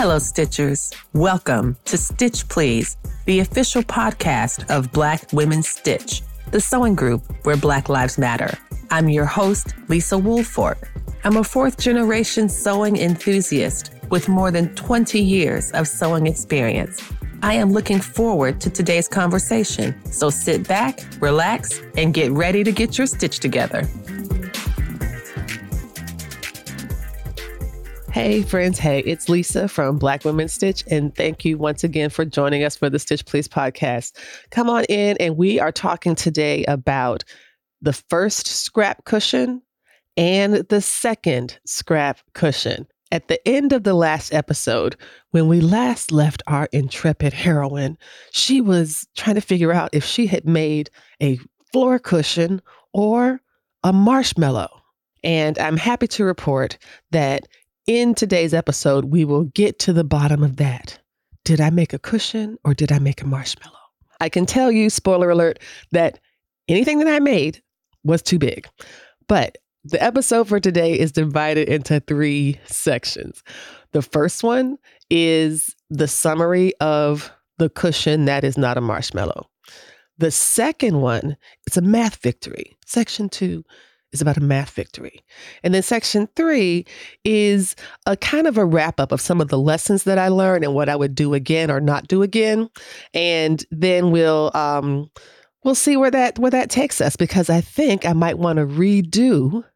Hello, Stitchers. Welcome to Stitch Please, the official podcast of Black Women Stitch, the sewing group where Black Lives Matter. I'm your host, Lisa Woolford. I'm a fourth-generation sewing enthusiast with more than 20 years of sewing experience. I am looking forward to today's conversation, so sit back, relax, and get ready to get your stitch together. Hey friends, hey, it's Lisa from Black Women Stitch, and thank you once again for joining us for the Stitch Please podcast. Come on in, and we are talking today about the first scrap cushion and the second scrap cushion. At the end of the last episode, when we last left our intrepid heroine, she was trying to figure out if she had made a floor cushion or a marshmallow. And I'm happy to report that in today's episode, we will get to the bottom of that. Did I make a cushion or did I make a marshmallow? I can tell you, spoiler alert, that anything that I made was too big. But the episode for today is divided into 3 sections. The first one is the summary of the cushion that is not a marshmallow. The second one is a math victory. Section 2 is about a math victory. And then section 3 is a kind of a wrap up of some of the lessons that I learned and what I would do again or not do again. And then we'll see where that takes us, because I think I might want to redo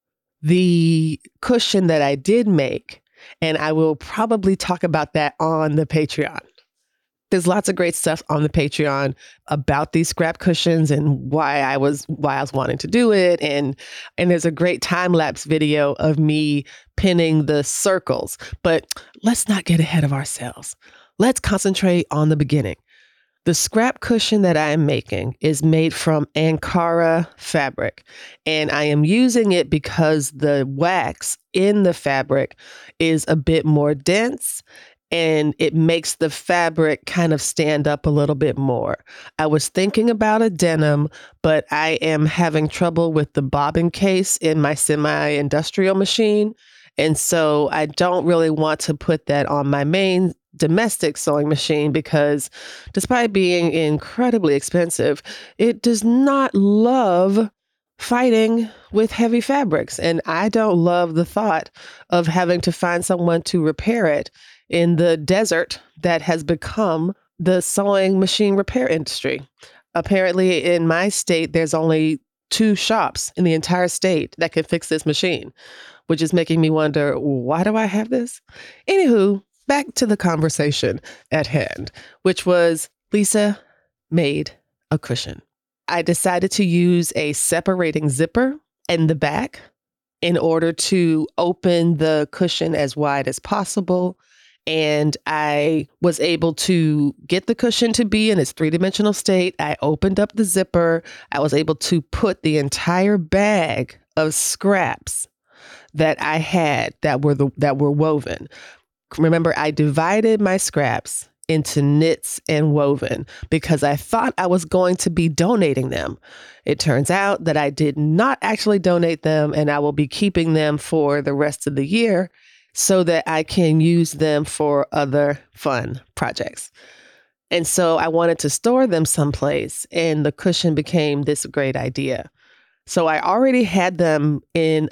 the cushion that I did make. And I will probably talk about that on the Patreon. There's lots of great stuff on the Patreon about these scrap cushions and why I was wanting to do it. And there's a great time-lapse video of me pinning the circles. But let's not get ahead of ourselves. Let's concentrate on the beginning. The scrap cushion that I am making is made from Ankara fabric, and I am using it because the wax in the fabric is a bit more dense, and it makes the fabric kind of stand up a little bit more. I was thinking about a denim, but I am having trouble with the bobbin case in my semi-industrial machine. And so I don't really want to put that on my main domestic sewing machine because despite being incredibly expensive, it does not love fighting with heavy fabrics. And I don't love the thought of having to find someone to repair it in the desert that has become the sewing machine repair industry. Apparently in my state, there's only 2 shops in the entire state that can fix this machine, which is making me wonder, why do I have this? Anywho, back to the conversation at hand, which was Lisa made a cushion. I decided to use a separating zipper in the back in order to open the cushion as wide as possible. And I was able to get the cushion to be in its 3-dimensional state. I opened up the zipper. I was able to put the entire bag of scraps that I had that were woven. Remember, I divided my scraps into knits and woven because I thought I was going to be donating them. It turns out that I did not actually donate them, and I will be keeping them for the rest of the year so that I can use them for other fun projects. And so I wanted to store them someplace, and the cushion became this great idea. So I already had them in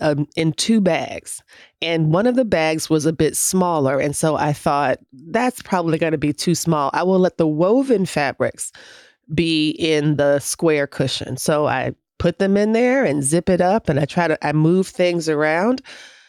2 bags, and one of the bags was a bit smaller. And so I thought that's probably going to be too small. I will let the woven fabrics be in the square cushion. So I put them in there and zip it up, and I move things around,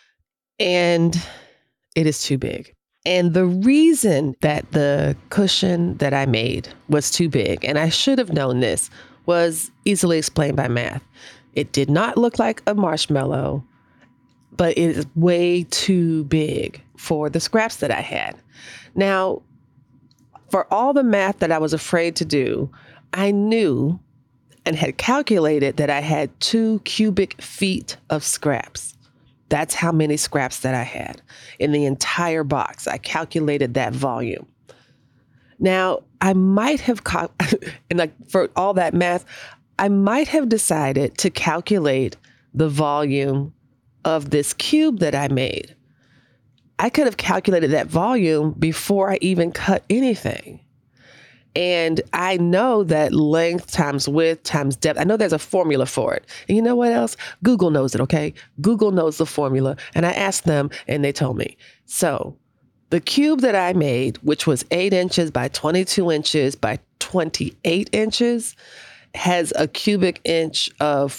and it is too big. And the reason that the cushion that I made was too big, and I should have known this, was easily explained by math. It did not look like a marshmallow, but it is way too big for the scraps that I had. Now, for all the math that I was afraid to do, I knew and had calculated that I had 2 cubic feet of scraps. That's how many scraps that I had in the entire box. I calculated that volume. Now, I might have, for all that math, I might have decided to calculate the volume of this cube that I made. I could have calculated that volume before I even cut anything. And I know that length times width times depth, I know there's a formula for it. And you know what else? Google knows it, okay? Google knows the formula. And I asked them and they told me. So the cube that I made, which was 8 inches by 22 inches by 28 inches, has a cubic inch of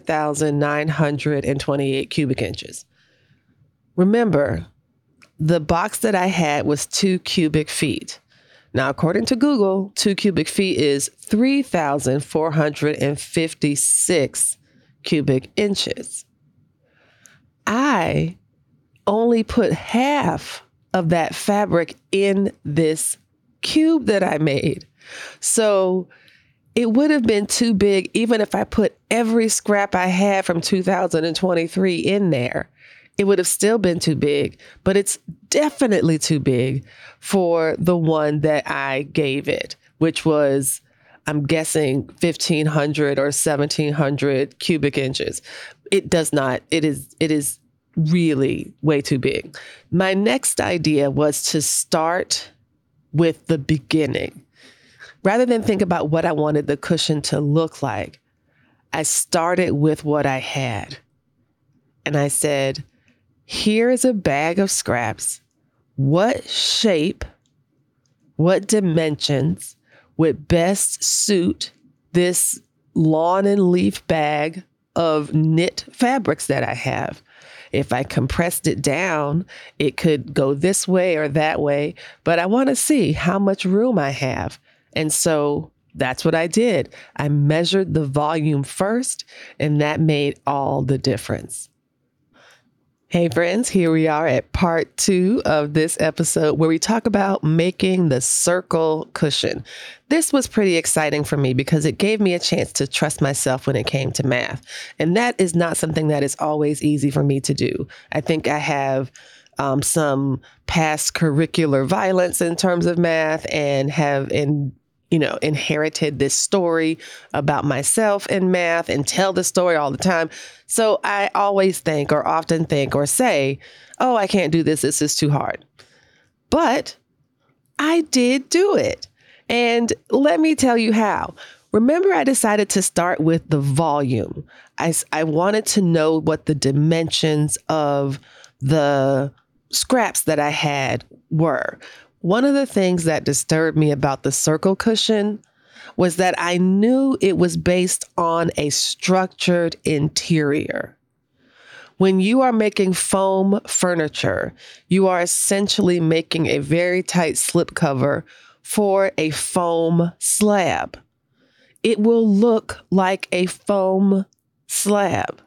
4,928 cubic inches. Remember, the box that I had was 2 cubic feet. Now, according to Google, 2 cubic feet is 3,456 cubic inches. I only put half of that fabric in this cube that I made. So it would have been too big even if I put every scrap I had from 2023 in there. It would have still been too big, but it's definitely too big for the one that I gave it, which was, I'm guessing, 1,500 or 1,700 cubic inches. It does not. It is really way too big. My next idea was to start with the beginning. Rather than think about what I wanted the cushion to look like, I started with what I had. And I said, here is a bag of scraps. What shape, what dimensions would best suit this lawn and leaf bag of knit fabrics that I have? If I compressed it down, it could go this way or that way, but I want to see how much room I have. And so that's what I did. I measured the volume first, and that made all the difference. Hey friends, here we are at part 2 of this episode where we talk about making the circle cushion. This was pretty exciting for me because it gave me a chance to trust myself when it came to math. And that is not something that is always easy for me to do. I think I have some past curricular violence in terms of math and have inherited this story about myself in math and tell the story all the time. So I always think or often think or say, oh, I can't do this. This is too hard. But I did do it. And let me tell you how. Remember, I decided to start with the volume. I wanted to know what the dimensions of the scraps that I had were. One of the things that disturbed me about the circle cushion was that I knew it was based on a structured interior. When you are making foam furniture, you are essentially making a very tight slipcover for a foam slab. It will look like a foam slab.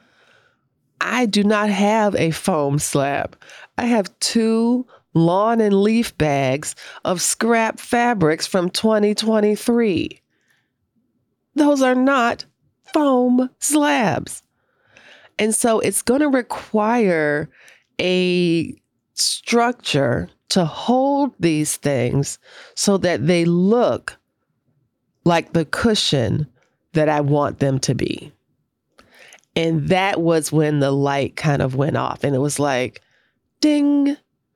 I do not have a foam slab. I have 2 lawn and leaf bags of scrap fabrics from 2023. Those are not foam slabs. And so it's going to require a structure to hold these things so that they look like the cushion that I want them to be. And that was when the light kind of went off and it was like, ding.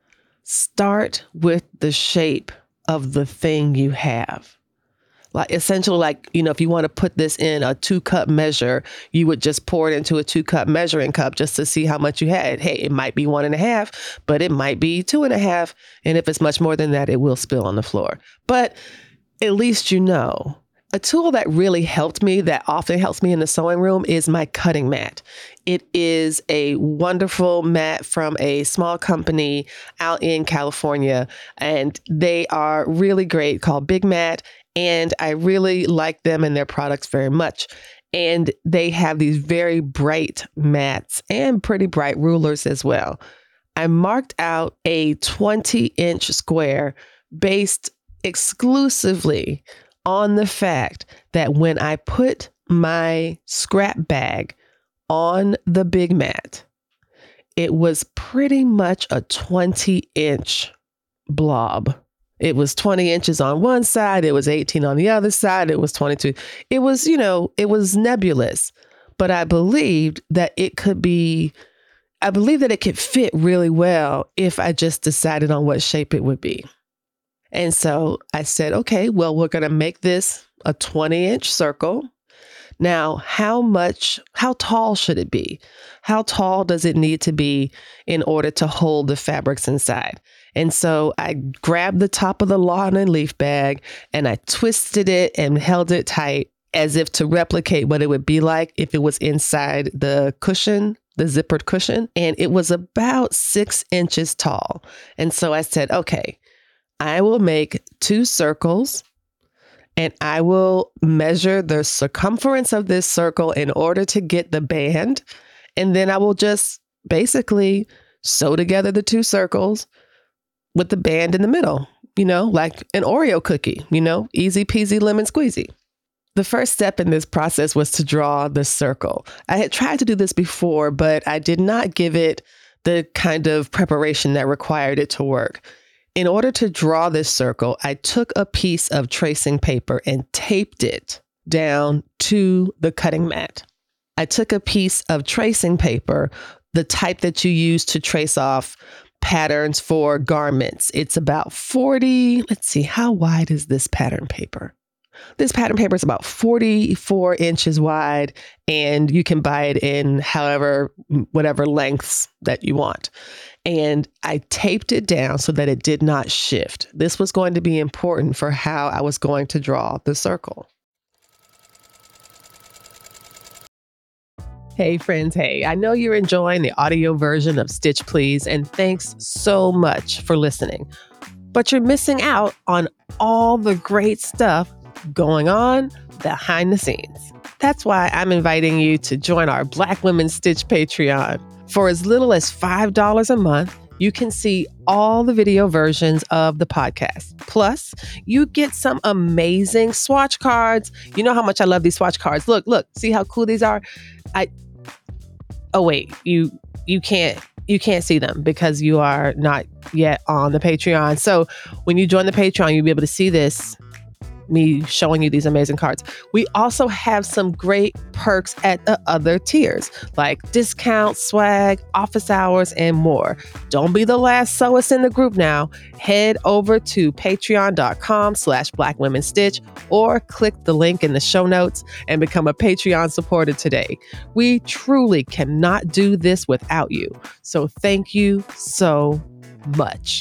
Start with the shape of the thing you have. Like essentially, if you want to put this in a 2-cup measure, you would just pour it into a 2-cup measuring cup just to see how much you had. Hey, it might be 1.5, but it might be 2.5. And if it's much more than that, it will spill on the floor. But at least you know. A tool that really helped me, that often helps me in the sewing room, is my cutting mat. It is a wonderful mat from a small company out in California, and they are really great, called Big Mat, and I really like them and their products very much. And they have these very bright mats and pretty bright rulers as well. I marked out a 20-inch square based exclusively on the fact that when I put my scrap bag on the big mat, it was pretty much a 20-inch blob. It was 20 inches on one side. It was 18 on the other side. It was 22. It was nebulous, but I believed that it could be, I believe that it could fit really well if I just decided on what shape it would be. And so I said, okay, well, we're going to make this a 20-inch circle. Now, how tall should it be? How tall does it need to be in order to hold the fabrics inside? And so I grabbed the top of the lawn and leaf bag and I twisted it and held it tight as if to replicate what it would be like if it was inside the cushion, the zippered cushion. And it was about 6 inches tall. And so I said, okay, I will make 2 circles and I will measure the circumference of this circle in order to get the band. And then I will just basically sew together the 2 circles with the band in the middle, like an Oreo cookie, easy peasy lemon squeezy. The first step in this process was to draw the circle. I had tried to do this before, but I did not give it the kind of preparation that required it to work. In order to draw this circle, I took a piece of tracing paper and taped it down to the cutting mat. I took a piece of tracing paper, the type that you use to trace off patterns for garments. It's about 40, how wide is this pattern paper? This pattern paper is about 44 inches wide, and you can buy it in whatever lengths that you want. And I taped it down so that it did not shift. This was going to be important for how I was going to draw the circle. Hey friends, hey, I know you're enjoying the audio version of Stitch Please, and thanks so much for listening. But you're missing out on all the great stuff going on behind the scenes. That's why I'm inviting you to join our Black Women Stitch Patreon. For as little as $5 a month, you can see all the video versions of the podcast. Plus, you get some amazing swatch cards. You know how much I love these swatch cards. Look, see how cool these are? Oh wait, you can't see them because you are not yet on the Patreon. So when you join the Patreon, you'll be able to see this, me showing you these amazing cards. We also have some great perks at the other tiers, like discounts, swag, office hours, and more. Don't be the last sew us in the group now. Head over to patreon.com/blackwomenstitch or click the link in the show notes and become a Patreon supporter today. We truly cannot do this without you. So thank you so much.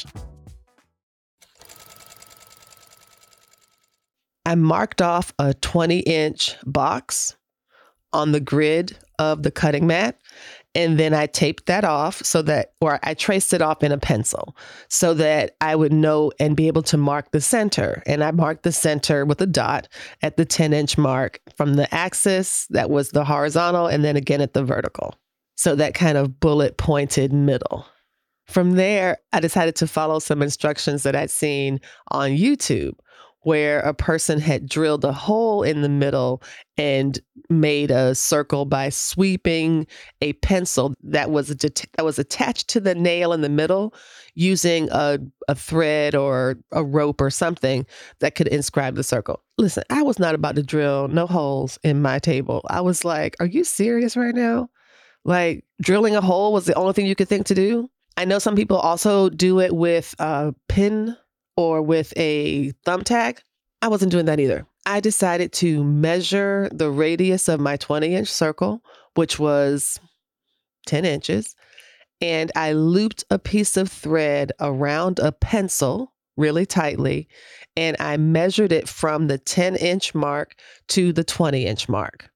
I marked off a 20-inch box on the grid of the cutting mat, and then I taped that off or I traced it off in a pencil so that I would know and be able to mark the center. And I marked the center with a dot at the 10-inch mark from the axis, that was the horizontal, and then again at the vertical. So that kind of bullet pointed middle. From there, I decided to follow some instructions that I'd seen on YouTube, where a person had drilled a hole in the middle and made a circle by sweeping a pencil that was attached to the nail in the middle using a thread or a rope or something that could inscribe the circle. Listen, I was not about to drill no holes in my table. I was like, are you serious right now? Like, drilling a hole was the only thing you could think to do? I know some people also do it with a pin or with a thumbtack. I wasn't doing that either. I decided to measure the radius of my 20-inch circle, which was 10 inches, and I looped a piece of thread around a pencil really tightly, and I measured it from the 10-inch mark to the 20-inch mark.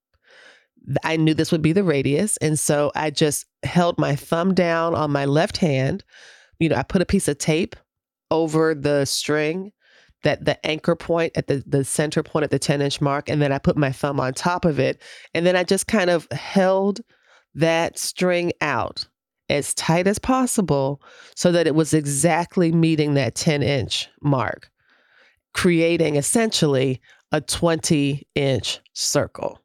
I knew this would be the radius, and so I just held my thumb down on my left hand. I put a piece of tape over the string, that the anchor point at the center point at the 10-inch mark. And then I put my thumb on top of it. And then I just kind of held that string out as tight as possible so that it was exactly meeting that 10-inch mark, creating essentially a 20-inch circle.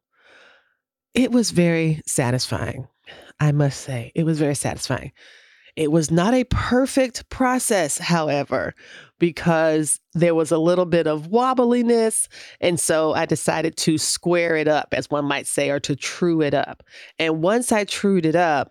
It was very satisfying, I must say. It was very satisfying. It was not a perfect process, however, because there was a little bit of wobbliness. And so I decided to square it up, as one might say, or to true it up. And once I trued it up,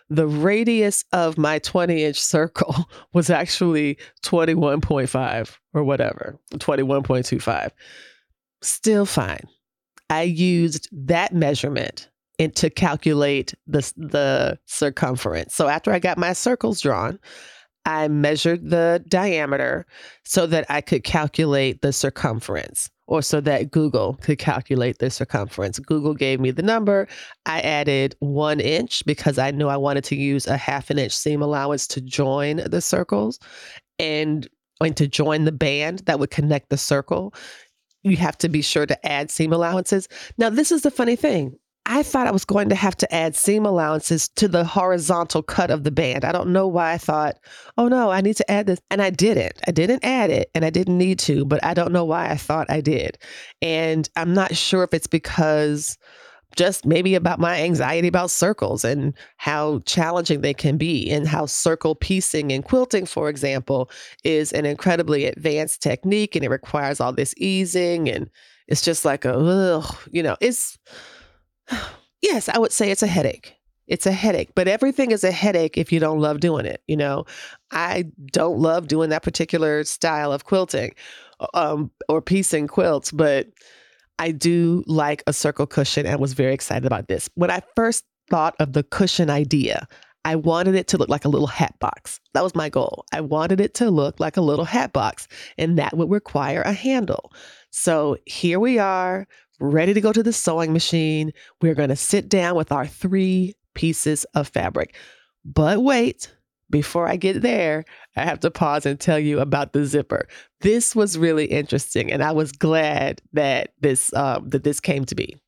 the radius of my 20-inch circle was actually 21.5 or whatever, 21.25. Still fine. I used that measurement to calculate the circumference. So after I got my circles drawn, I measured the diameter so that I could calculate the circumference, or so that Google could calculate the circumference. Google gave me the number. I added 1 inch because I knew I wanted to use a 1/2 inch seam allowance to join the circles and to join the band that would connect the circle. You have to be sure to add seam allowances. Now, this is the funny thing. I thought I was going to have to add seam allowances to the horizontal cut of the band. I don't know why I thought, oh no, I need to add this. And I didn't. I didn't add it and I didn't need to, but I don't know why I thought I did. And I'm not sure if it's because just maybe about my anxiety about circles and how challenging they can be, and how circle piecing and quilting, for example, is an incredibly advanced technique and it requires all this easing. And it's just like it's, yes, I would say it's a headache. It's a headache, but everything is a headache if you don't love doing it. I don't love doing that particular style of quilting or piecing quilts, but I do like a circle cushion and was very excited about this. When I first thought of the cushion idea, I wanted it to look like a little hat box. That was my goal. I wanted it to look like a little hat box, and that would require a handle. So here we are, ready to go to the sewing machine. We're going to sit down with our 3 pieces of fabric. But wait, before I get there, I have to pause and tell you about the zipper. This was really interesting, and I was glad that this came to be.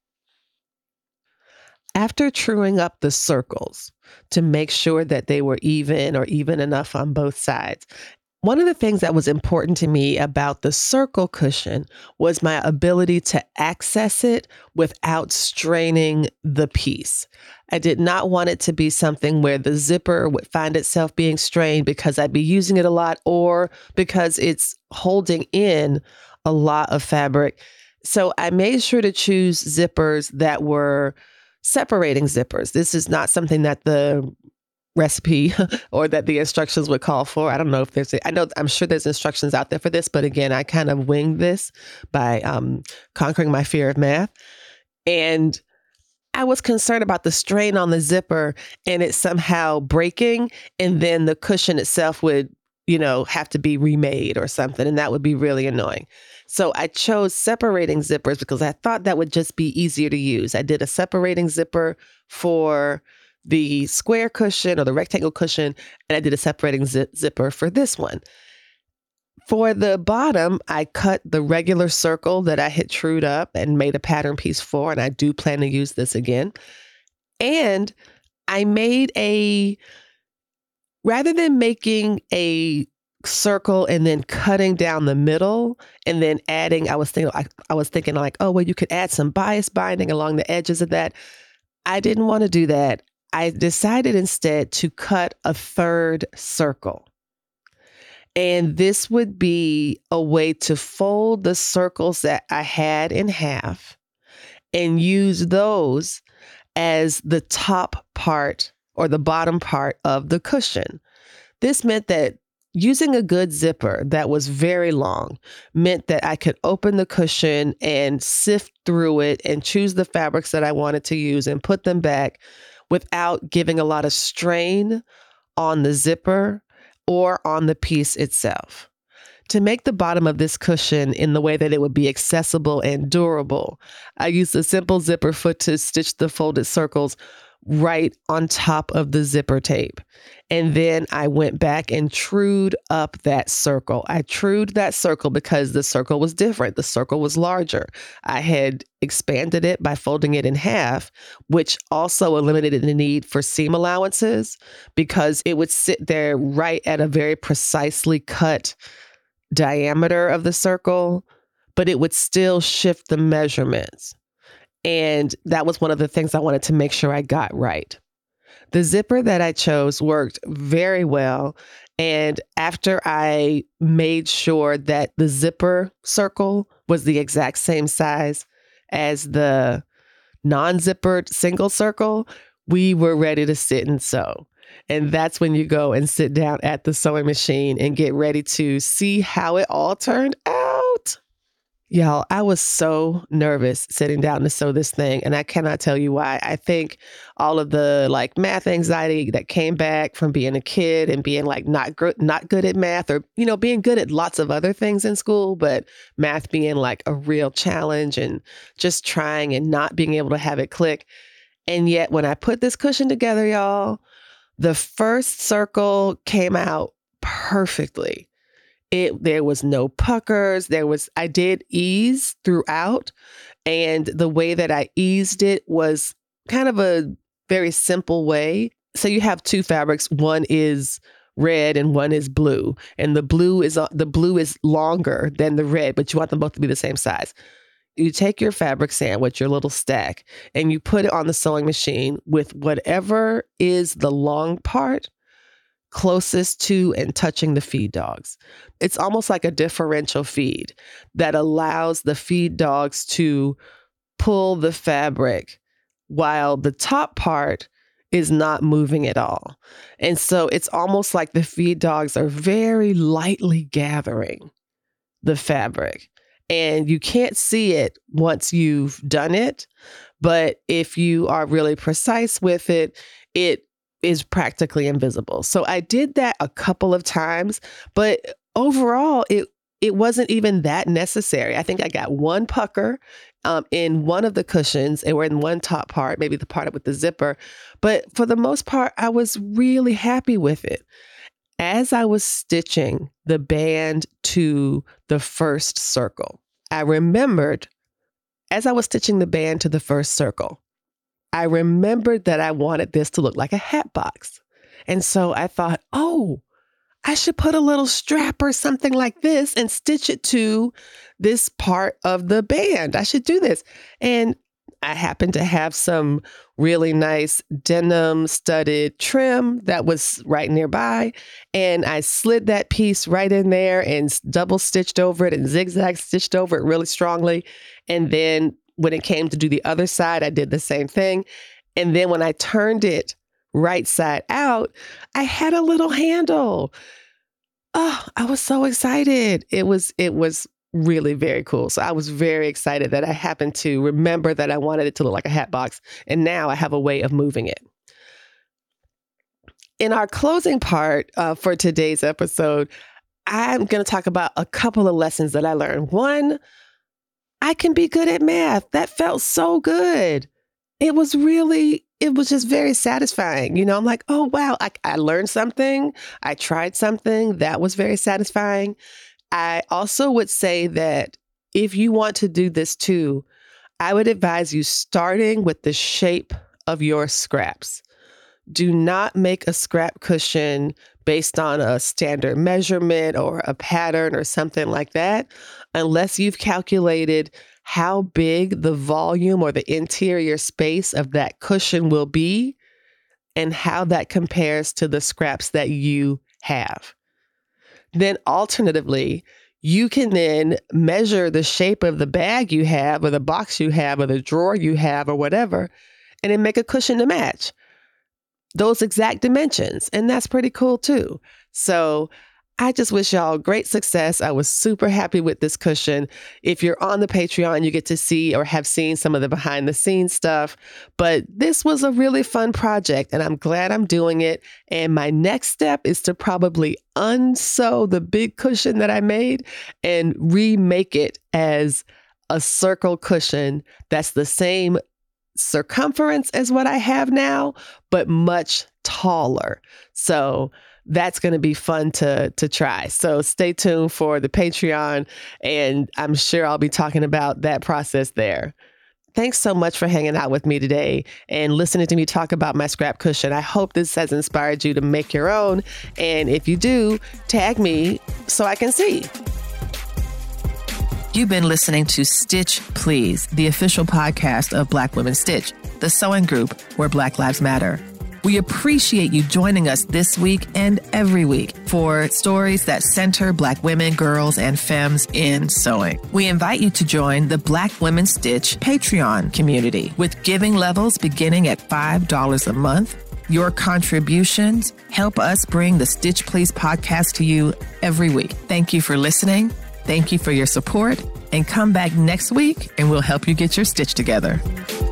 After truing up the circles to make sure that they were even or even enough on both sides, one of the things that was important to me about the circle cushion was my ability to access it without straining the piece. I did not want it to be something where the zipper would find itself being strained because I'd be using it a lot or because it's holding in a lot of fabric. So I made sure to choose zippers that were separating zippers. This is not something that the recipe or that the instructions would call for. I don't know if I'm sure there's instructions out there for this, but again, I kind of winged this by conquering my fear of math. And I was concerned about the strain on the zipper and it somehow breaking, and then the cushion itself would, have to be remade or something, and that would be really annoying. So I chose separating zippers because I thought that would just be easier to use. I did a separating zipper for the square cushion or the rectangle cushion, and I did a separating zipper for this one. For the bottom, I cut the regular circle that I had trued up and made a pattern piece for, and I do plan to use this again. And I made rather than making a circle and then cutting down the middle and then adding, I was thinking like, oh, well, you could add some bias binding along the edges of that. I didn't want to do that. I decided instead to cut a 3rd circle. And this would be a way to fold the circles that I had in half and use those as the top part or the bottom part of the cushion. This meant that using a good zipper that was very long meant that I could open the cushion and sift through it and choose the fabrics that I wanted to use and put them back without giving a lot of strain on the zipper or on the piece itself. To make the bottom of this cushion in the way that it would be accessible and durable, I used a simple zipper foot to stitch the folded circles right on top of the zipper tape. And then I went back and trued up that circle. I trued that circle because the circle was different. The circle was larger. I had expanded it by folding it in half, which also eliminated the need for seam allowances because it would sit there right at a very precisely cut diameter of the circle, but it would still shift the measurements. And that was one of the things I wanted to make sure I got right. The zipper that I chose worked very well. And after I made sure that the zipper circle was the exact same size as the non-zippered single circle, we were ready to sit and sew. And that's when you go and sit down at the sewing machine and get ready to see how it all turned out. Y'all, I was so nervous sitting down to sew this thing, and I cannot tell you why. I think all of the math anxiety that came back from being a kid and being not good at math, or being good at lots of other things in school, but math being a real challenge, and just trying and not being able to have it click. And yet when I put this cushion together, y'all, the first circle came out perfectly. There was no puckers. I did ease throughout. And the way that I eased it was kind of a very simple way. So you have two fabrics. One is red and one is blue. And the blue is longer than the red, but you want them both to be the same size. You take your fabric sandwich, your little stack, and you put it on the sewing machine with whatever is the long part closest to and touching the feed dogs. It's almost like a differential feed that allows the feed dogs to pull the fabric while the top part is not moving at all. And so it's almost like the feed dogs are very lightly gathering the fabric. And you can't see it once you've done it. But if you are really precise with it, it is practically invisible. So I did that a couple of times, but overall, it wasn't even that necessary. I think I got one pucker in one of the cushions, and we're in one top part, maybe the part with the zipper. But for the most part, I was really happy with it. As I was stitching the band to the first circle, I remembered, as I was stitching the band to the first circle, I remembered that I wanted this to look like a hat box. And so I thought, I should put a little strap or something like this and stitch it to this part of the band. I should do this. And I happened to have some really nice denim studded trim that was right nearby. And I slid that piece right in there and double stitched over it and zigzag stitched over it really strongly. And then when it came to do the other side, I did the same thing. And then when I turned it right side out, I had a little handle. Oh, I was so excited. It was really very cool. So I was very excited that I happened to remember that I wanted it to look like a hat box. And now I have a way of moving it. In our closing part for today's episode, I'm going to talk about a couple of lessons that I learned. One, I can be good at math. That felt so good. It was just very satisfying. I'm like, oh, wow, I learned something. I tried something. That was very satisfying. I also would say that if you want to do this too, I would advise you starting with the shape of your scraps. Do not make a scrap cushion based on a standard measurement or a pattern or something like that, unless you've calculated how big the volume or the interior space of that cushion will be and how that compares to the scraps that you have. Then alternatively, you can then measure the shape of the bag you have or the box you have or the drawer you have or whatever, and then make a cushion to match those exact dimensions. And that's pretty cool too. So I just wish y'all great success. I was super happy with this cushion. If you're on the Patreon, you get to see or have seen some of the behind the scenes stuff. But this was a really fun project and I'm glad I'm doing it. And my next step is to probably unsew the big cushion that I made and remake it as a circle cushion that's the same circumference as what I have now, but much taller. So that's going to be fun to try. So stay tuned for the Patreon, and I'm sure I'll be talking about that process there. Thanks so much for hanging out with me today and listening to me talk about my scrap cushion. I hope this has inspired you to make your own. And if you do, tag me so I can see. You've been listening to Stitch Please, the official podcast of Black Women Stitch, the sewing group where Black Lives Matter. We appreciate you joining us this week and every week for stories that center Black women, girls, and femmes in sewing. We invite you to join the Black Women Stitch Patreon community with giving levels beginning at $5 a month. Your contributions help us bring the Stitch Please podcast to you every week. Thank you for listening. Thank you for your support. And come back next week and we'll help you get your stitch together.